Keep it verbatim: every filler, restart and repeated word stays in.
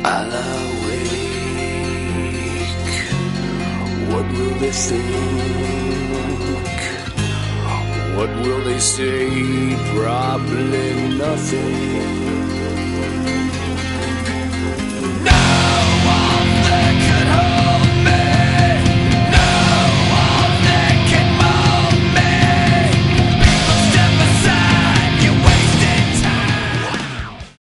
I'll awake. What will they think? What will they say? Probably nothing.